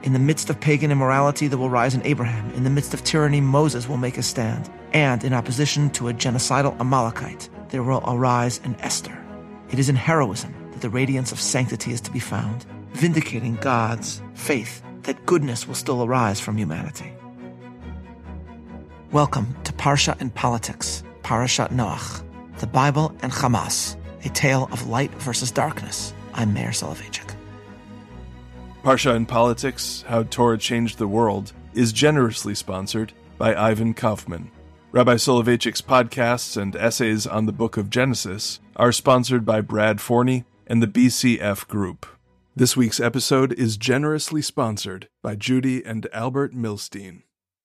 In the midst of pagan immorality, there will rise an Abraham. In the midst of tyranny, Moses will make a stand. And in opposition to a genocidal Amalekite, there will arise an Esther. It is in heroism that the radiance of sanctity is to be found, vindicating God's faith that goodness will still arise from humanity. Welcome to Parsha and Politics, Parashat Noach, the Bible and Hamas, a tale of light versus darkness. I'm Meir Soloveichik. Parsha and Politics, How Torah Changed the World, is generously sponsored by Ivan Kaufman. Rabbi Soloveitchik's podcasts and essays on the Book of Genesis are sponsored by Brad Forney and the BCF Group. This week's episode is generously sponsored by Judy and Albert Milstein.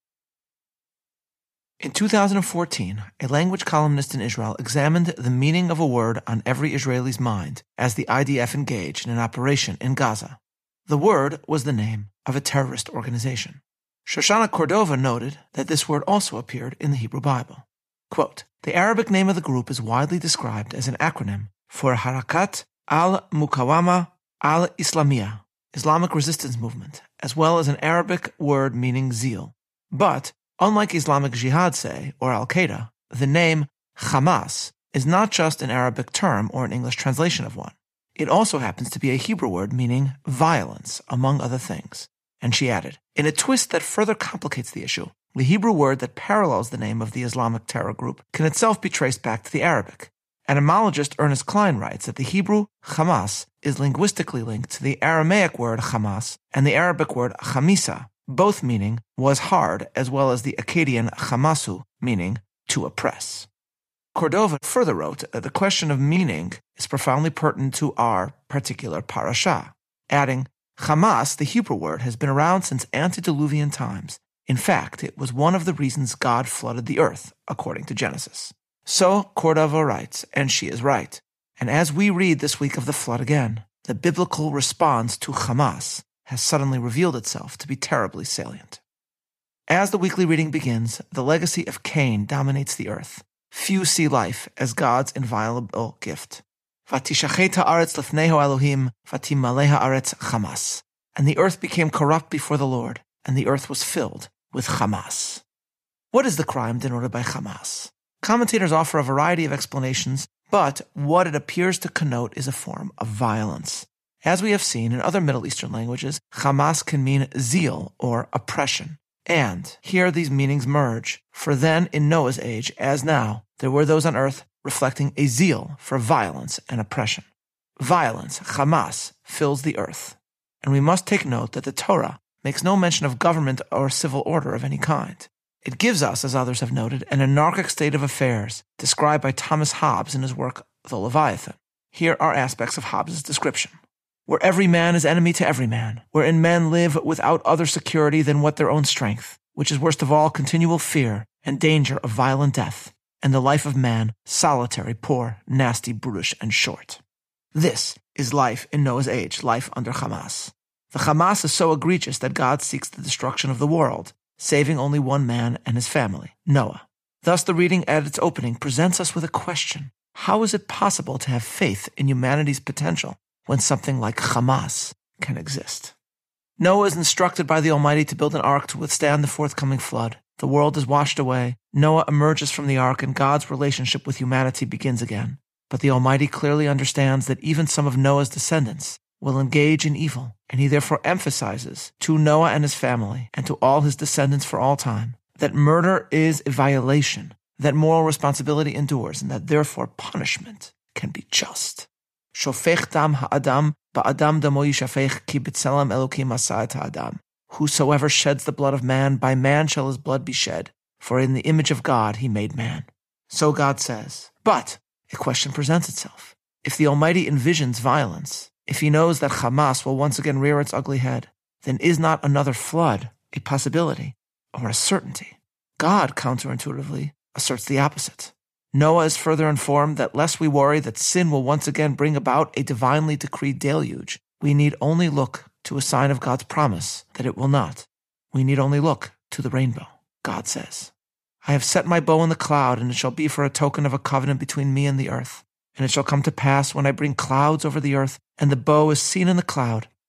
In 2014, a language columnist in Israel examined the meaning of a word on every Israeli's mind as the IDF engaged in an operation in Gaza. The word was the name of a terrorist organization. Shoshana Cordova noted that this word also appeared in the Hebrew Bible. Quote, the Arabic name of the group is widely described as an acronym for Harakat al-Mukawama al-Islamiyah, Islamic resistance movement, as well as an Arabic word meaning zeal. But, unlike Islamic Jihad, say, or Al-Qaeda, the name Hamas is not just an Arabic term or an English translation of one. It also happens to be a Hebrew word meaning violence, among other things. And she added, in a twist that further complicates the issue, the Hebrew word that parallels the name of the Islamic terror group can itself be traced back to the Arabic. Etymologist Ernest Klein writes that the Hebrew Hamas is linguistically linked to the Aramaic word Hamas and the Arabic word Chamisa, both meaning was hard, as well as the Akkadian Hamasu, meaning to oppress. Cordova further wrote that the question of meaning is profoundly pertinent to our particular parasha, adding, Hamas, the Hebrew word, has been around since antediluvian times. In fact, it was one of the reasons God flooded the earth, according to Genesis. So Cordova writes, and she is right. And as we read this week of the flood again, the biblical response to Hamas has suddenly revealed itself to be terribly salient. As the weekly reading begins, the legacy of Cain dominates the earth. Few see life as God's inviolable gift. Vatishachet haaretz lefneho Elohim, vatimaleh haaretz Hamas. And the earth became corrupt before the Lord, and the earth was filled with Hamas. What is the crime denoted by Hamas? Commentators offer a variety of explanations, but what it appears to connote is a form of violence. As we have seen in other Middle Eastern languages, Hamas can mean zeal or oppression. And here these meanings merge, for then in Noah's age, as now, there were those on earth reflecting a zeal for violence and oppression. Violence, Hamas, fills the earth. And we must take note that the Torah makes no mention of government or civil order of any kind. It gives us, as others have noted, an anarchic state of affairs described by Thomas Hobbes in his work The Leviathan. Here are aspects of Hobbes' description. Where every man is enemy to every man, wherein men live without other security than what their own strength, which is worst of all continual fear and danger of violent death, and the life of man solitary, poor, nasty, brutish, and short. This is life in Noah's age, life under Hamas. The Hamas is so egregious that God seeks the destruction of the world, saving only one man and his family, Noah. Thus the reading at its opening presents us with a question. How is it possible to have faith in humanity's potential when something like Hamas can exist? Noah is instructed by the Almighty to build an ark to withstand the forthcoming flood. The world is washed away. Noah emerges from the ark, and God's relationship with humanity begins again. But the Almighty clearly understands that even some of Noah's descendants will engage in evil, and he therefore emphasizes to Noah and his family, and to all his descendants for all time, that murder is a violation, that moral responsibility endures, and that therefore punishment can be just. Shofech dam ha'adam ba'adam damo yishafech ki b'tzelem Elokim asa et ha'adam. Whosoever sheds the blood of man, by man shall his blood be shed, for in the image of God he made man. So God says. But a question presents itself. If the Almighty envisions violence, if he knows that Hamas will once again rear its ugly head, then is not another flood a possibility or a certainty? God, counterintuitively, asserts the opposite. Noah is further informed that lest we worry that sin will once again bring about a divinely decreed deluge, we need only look to a sign of God's promise that it will not. We need only look to the rainbow. God says, I have set my bow in the cloud, and it shall be for a token of a covenant between me and the earth. And it shall come to pass when I bring clouds over the earth, and the bow is seen in the cloud,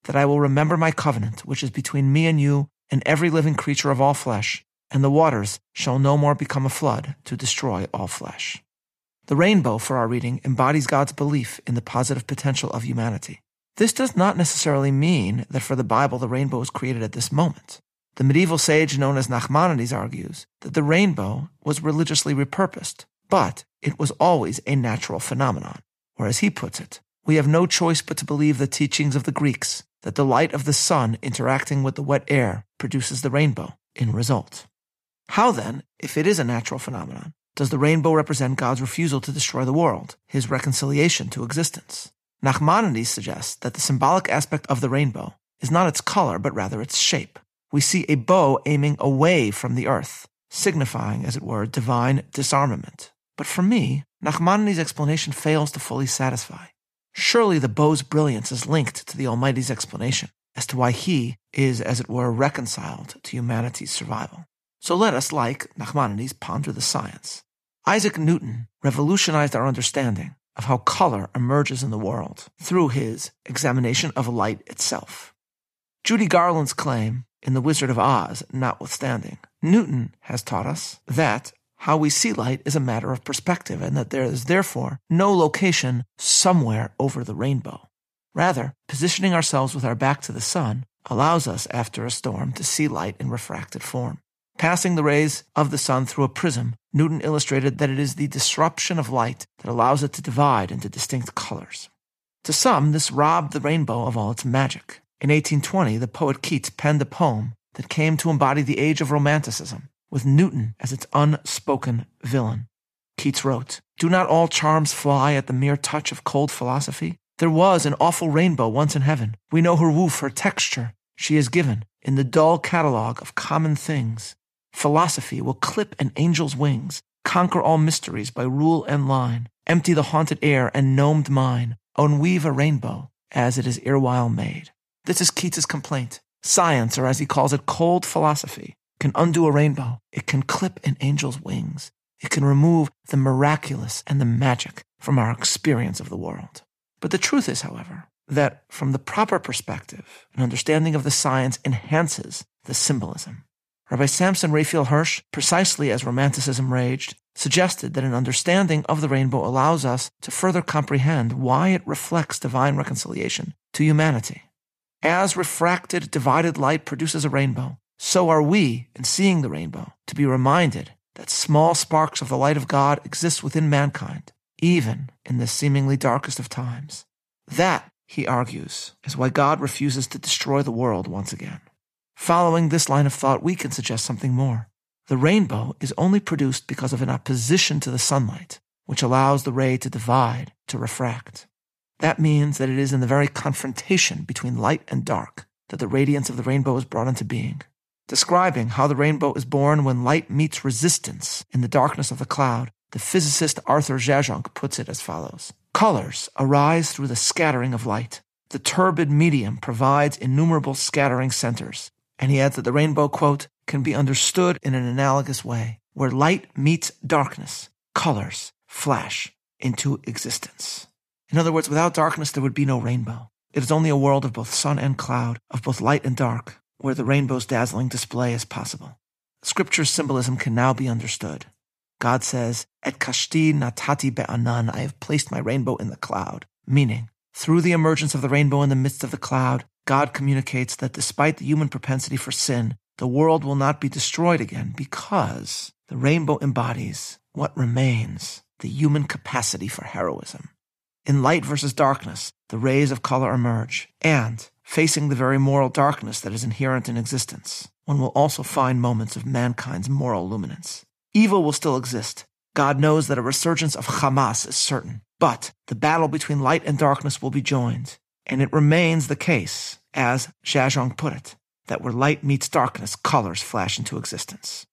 that I will remember my covenant, which is between me and you and every living creature of all flesh, and the waters shall no more become a flood to destroy all flesh. The rainbow, for our reading, embodies God's belief in the positive potential of humanity. This does not necessarily mean that for the Bible the rainbow was created at this moment. The medieval sage known as Nachmanides argues that the rainbow was religiously repurposed, but it was always a natural phenomenon. Or as he puts it, we have no choice but to believe the teachings of the Greeks, that the light of the sun interacting with the wet air produces the rainbow in result. How then, if it is a natural phenomenon, does the rainbow represent God's refusal to destroy the world, his reconciliation to existence? Nachmanides suggests that the symbolic aspect of the rainbow is not its color, but rather its shape. We see a bow aiming away from the earth, signifying, as it were, divine disarmament. But for me, Nachmanides' explanation fails to fully satisfy. Surely the bow's brilliance is linked to the Almighty's explanation as to why he is, as it were, reconciled to humanity's survival. So let us, like Nachmanides, ponder the science. Isaac Newton revolutionized our understanding of how color emerges in the world through his examination of light itself. Judy Garland's claim in The Wizard of Oz notwithstanding, Newton has taught us that how we see light is a matter of perspective and that there is therefore no location somewhere over the rainbow. Rather, positioning ourselves with our back to the sun allows us, after a storm, to see light in refracted form. Passing the rays of the sun through a prism, Newton illustrated that it is the disruption of light that allows it to divide into distinct colors. To some, this robbed the rainbow of all its magic. In 1820, the poet Keats penned a poem that came to embody the age of Romanticism, with Newton as its unspoken villain. Keats wrote, "Do not all charms fly at the mere touch of cold philosophy? There was an awful rainbow once in heaven. We know her woof, her texture. She is given in the dull catalogue of common things. Philosophy will clip an angel's wings, conquer all mysteries by rule and line, empty the haunted air and gnomed mine, unweave a rainbow as it is erewhile made." This is Keats's complaint. Science, or as he calls it, cold philosophy, can undo a rainbow. It can clip an angel's wings. It can remove the miraculous and the magic from our experience of the world. But the truth is, however, that from the proper perspective, an understanding of the science enhances the symbolism. Rabbi Samson Raphael Hirsch, precisely as Romanticism raged, suggested that an understanding of the rainbow allows us to further comprehend why it reflects divine reconciliation to humanity. As refracted, divided light produces a rainbow, so are we, in seeing the rainbow, to be reminded that small sparks of the light of God exist within mankind, even in the seemingly darkest of times. That, he argues, is why God refuses to destroy the world once again. Following this line of thought, we can suggest something more. The rainbow is only produced because of an opposition to the sunlight, which allows the ray to divide, to refract. That means that it is in the very confrontation between light and dark that the radiance of the rainbow is brought into being. Describing how the rainbow is born when light meets resistance in the darkness of the cloud, the physicist Arthur Jajonc puts it as follows. Colors arise through the scattering of light. The turbid medium provides innumerable scattering centers. And he adds that the rainbow, quote, can be understood in an analogous way. Where light meets darkness, colors flash into existence. In other words, without darkness, there would be no rainbow. It is only a world of both sun and cloud, of both light and dark, where the rainbow's dazzling display is possible. Scripture's symbolism can now be understood. God says, Et kashti natati be'anan, I have placed my rainbow in the cloud, meaning, through the emergence of the rainbow in the midst of the cloud, God communicates that despite the human propensity for sin, the world will not be destroyed again because the rainbow embodies what remains, the human capacity for heroism. In light versus darkness, the rays of color emerge, and, facing the very moral darkness that is inherent in existence, one will also find moments of mankind's moral luminance. Evil will still exist. God knows that a resurgence of Hamas is certain, but the battle between light and darkness will be joined, and it remains the case, as Jajonc put it, that where light meets darkness, colors flash into existence.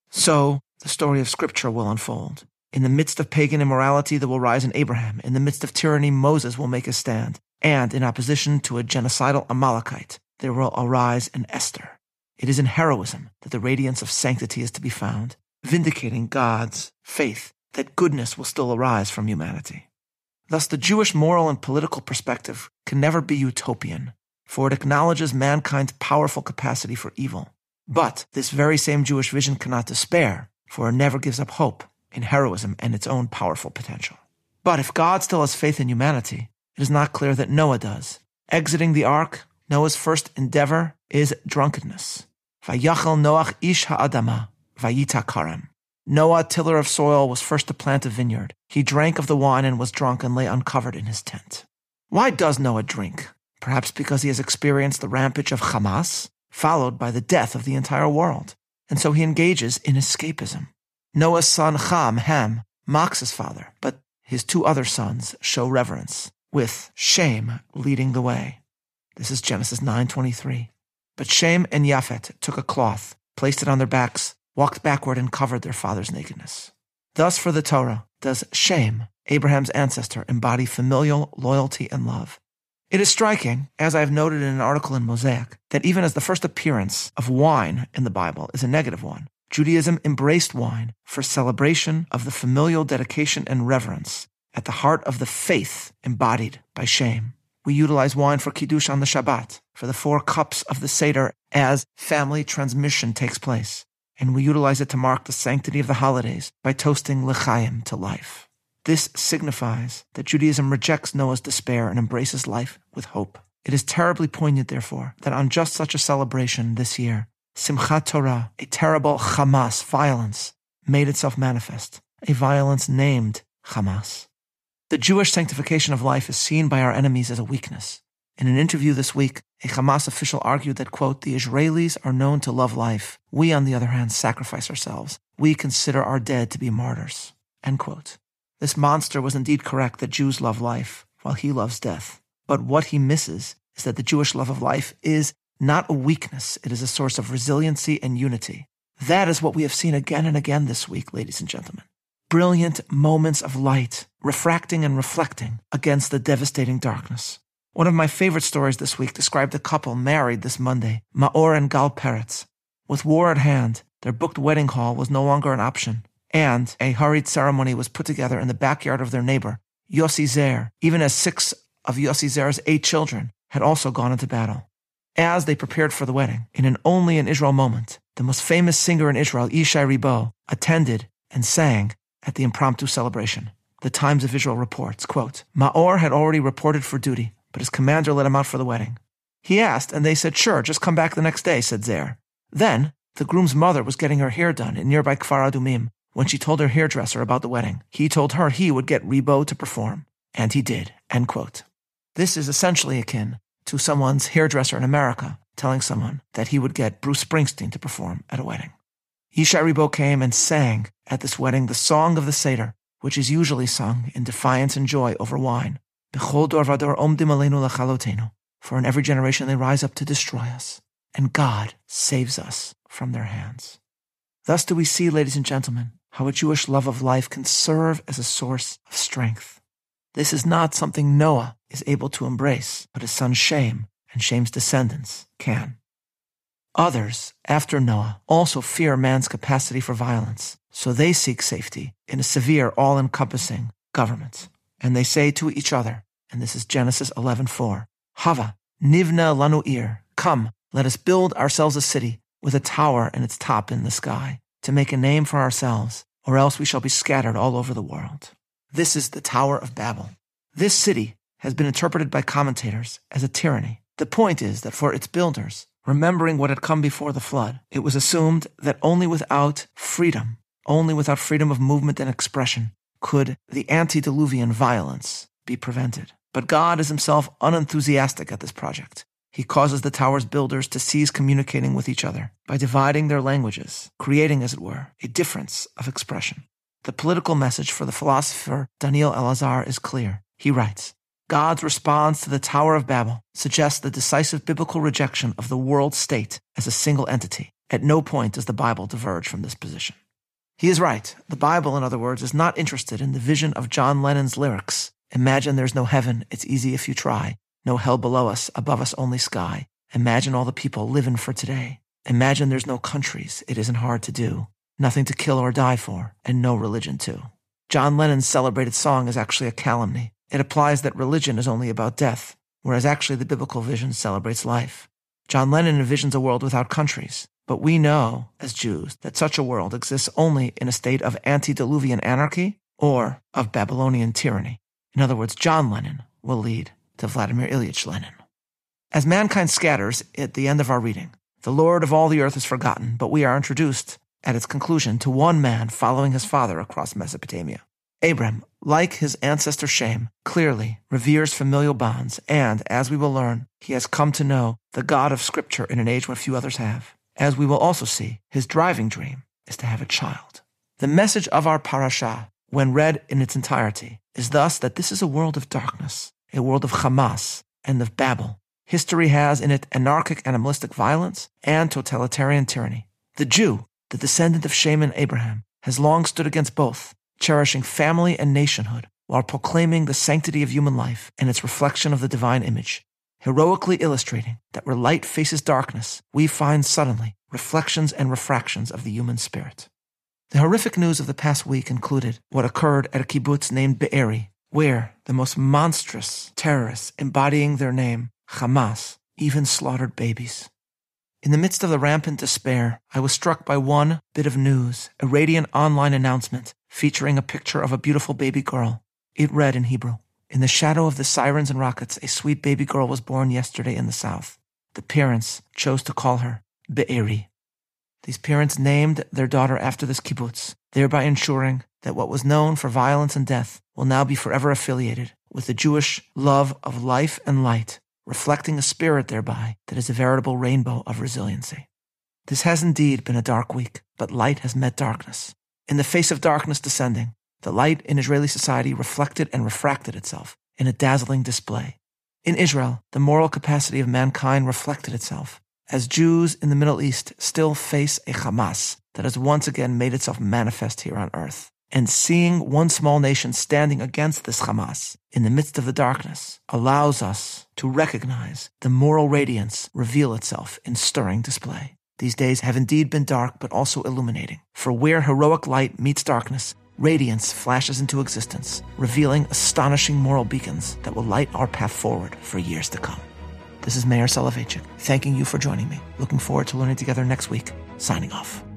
So, the story of Scripture will unfold. In the midst of pagan immorality, there will rise an Abraham. In the midst of tyranny, Moses will make a stand. And in opposition to a genocidal Amalekite, there will arise an Esther. It is in heroism that the radiance of sanctity is to be found, vindicating God's faith that goodness will still arise from humanity. Thus, the Jewish moral and political perspective can never be utopian. for it acknowledges mankind's powerful capacity for evil. But this very same Jewish vision cannot despair, for it never gives up hope in heroism and its own powerful potential. But if God still has faith in humanity, it is not clear that Noah does. Exiting the ark, Noah's first endeavor is drunkenness. Vayachal Noach ish ha'adama, vayita karem. Noah, tiller of soil, was first to plant a vineyard. He drank of the wine and was drunk and lay uncovered in his tent. Why does Noah drink? Perhaps because he has experienced the rampage of Hamas, followed by the death of the entire world, and so he engages in escapism. Noah's son Ham, mocks his father, but his two other sons show reverence, with Shem leading the way. This is Genesis 9:23. But Shem and Japhet took a cloth, placed it on their backs, walked backward and covered their father's nakedness. Thus for the Torah does Shem, Abraham's ancestor, embody familial loyalty and love. It is striking, as I have noted in an article in Mosaic, that even as the first appearance of wine in the Bible is a negative one, Judaism embraced wine for celebration of the familial dedication and reverence at the heart of the faith embodied by Shem. We utilize wine for Kiddush on the Shabbat, for the 4 cups of the Seder as family transmission takes place, and we utilize it to mark the sanctity of the holidays by toasting l'chaim, to life. This signifies that Judaism rejects Noah's despair and embraces life with hope. It is terribly poignant, therefore, that on just such a celebration this year, Simchat Torah, a terrible Hamas violence, made itself manifest, a violence named Hamas. The Jewish sanctification of life is seen by our enemies as a weakness. In an interview this week, a Hamas official argued that, quote, the Israelis are known to love life. We, on the other hand, sacrifice ourselves. We consider our dead to be martyrs, end quote. This monster was indeed correct that Jews love life, while he loves death. But what he misses is that the Jewish love of life is not a weakness. It is a source of resiliency and unity. That is what we have seen again and again this week, ladies and gentlemen. Brilliant moments of light, refracting and reflecting against the devastating darkness. One of my favorite stories this week described a couple married this Monday, Maor and Gal Peretz. With war at hand, their booked wedding hall was no longer an option, and a hurried ceremony was put together in the backyard of their neighbor, Yossi Zer, even as 6 of Yossi Zer's 8 children had also gone into battle. As they prepared for the wedding, in an only in Israel moment, the most famous singer in Israel, Yishai Ribo, attended and sang at the impromptu celebration. The Times of Israel reports, quote, Maor had already reported for duty, but his commander let him out for the wedding. He asked, and they said, sure, just come back the next day, said Zer. Then, the groom's mother was getting her hair done in nearby Kfar Adumim. When she told her hairdresser about the wedding, he told her he would get Ribo to perform. And he did, end quote. This is essentially akin to someone's hairdresser in America telling someone that he would get Bruce Springsteen to perform at a wedding. Yishai Ribo came and sang at this wedding the song of the Seder, which is usually sung in defiance and joy over wine. B'chol dor vador omdim aleinu lachalotenu. For in every generation they rise up to destroy us, and God saves us from their hands. Thus do we see, ladies and gentlemen, how a Jewish love of life can serve as a source of strength. This is not something Noah is able to embrace, but his son Shem and Shem's descendants can. Others, after Noah, also fear man's capacity for violence, so they seek safety in a severe, all-encompassing government. And they say to each other, and this is Genesis 11:4, Hava, nivna lanu ir, come, let us build ourselves a city with a tower and its top in the sky, to make a name for ourselves, or else we shall be scattered all over the world. This is the Tower of Babel. This city has been interpreted by commentators as a tyranny. The point is that for its builders, remembering what had come before the flood, it was assumed that only without freedom of movement and expression, could the antediluvian violence be prevented. But God is himself unenthusiastic at this project. He causes the tower's builders to cease communicating with each other by dividing their languages, creating, as it were, a difference of expression. The political message for the philosopher Daniel Elazar is clear. He writes, God's response to the Tower of Babel suggests the decisive biblical rejection of the world state as a single entity. At no point does the Bible diverge from this position. He is right. The Bible, in other words, is not interested in the vision of John Lennon's lyrics. Imagine there's no heaven, it's easy if you try. No hell below us, above us only sky. Imagine all the people living for today. Imagine there's no countries, it isn't hard to do. Nothing to kill or die for, and no religion too. John Lennon's celebrated song is actually a calumny. It implies that religion is only about death, whereas actually the biblical vision celebrates life. John Lennon envisions a world without countries, but we know, as Jews, that such a world exists only in a state of antediluvian anarchy or of Babylonian tyranny. In other words, John Lennon will lead to Vladimir Ilyich Lenin. As mankind scatters at the end of our reading, the Lord of all the earth is forgotten, but we are introduced at its conclusion to one man following his father across Mesopotamia. Abram, like his ancestor Shem, clearly reveres familial bonds, and, as we will learn, he has come to know the God of Scripture in an age when few others have. As we will also see, his driving dream is to have a child. The message of our parasha, when read in its entirety, is thus that this is a world of darkness, a world of Hamas and of Babel. History has in it anarchic animalistic violence and totalitarian tyranny. The Jew, the descendant of Shem and Abraham, has long stood against both, cherishing family and nationhood while proclaiming the sanctity of human life and its reflection of the divine image, heroically illustrating that where light faces darkness, we find suddenly reflections and refractions of the human spirit. The horrific news of the past week included what occurred at a kibbutz named Be'eri, where the most monstrous terrorists embodying their name, Hamas, even slaughtered babies. In the midst of the rampant despair, I was struck by one bit of news, a radiant online announcement featuring a picture of a beautiful baby girl. It read in Hebrew, "In the shadow of the sirens and rockets, a sweet baby girl was born yesterday in the south. The parents chose to call her Be'eri." These parents named their daughter after this kibbutz, thereby ensuring that what was known for violence and death will now be forever affiliated with the Jewish love of life and light, reflecting a spirit thereby that is a veritable rainbow of resiliency. This has indeed been a dark week, but light has met darkness. In the face of darkness descending, the light in Israeli society reflected and refracted itself in a dazzling display. In Israel, the moral capacity of mankind reflected itself, as Jews in the Middle East still face a Hamas that has once again made itself manifest here on earth. And seeing one small nation standing against this Hamas in the midst of the darkness allows us to recognize the moral radiance reveal itself in stirring display. These days have indeed been dark, but also illuminating. For where heroic light meets darkness, radiance flashes into existence, revealing astonishing moral beacons that will light our path forward for years to come. This is Meir Soloveichik, thanking you for joining me. Looking forward to learning together next week. Signing off.